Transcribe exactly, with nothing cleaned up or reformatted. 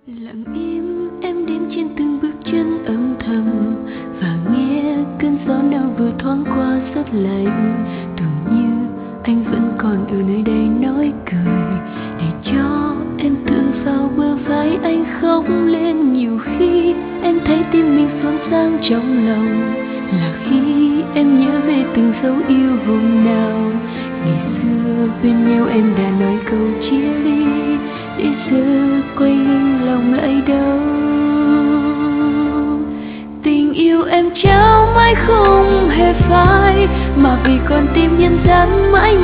Lặng im em đếm trên từng bước chân âm thầm và nghe cơn gió nào vừa thoáng qua rất lạnh. Tưởng như anh vẫn còn ở nơi đây nói cười để cho em tựa vào bờ vai anh khóc lên. Nhiều khi em thấy tim mình xốn xang trong lòng là khi em nhớ về từng dấu yêu hôm nào ngày xưa bên nhau em đã nói câu chia ly. Để giờ quay lòng lại đâu, tình yêu em trao mãi không hề phai mà vì con tim nhân gian mãi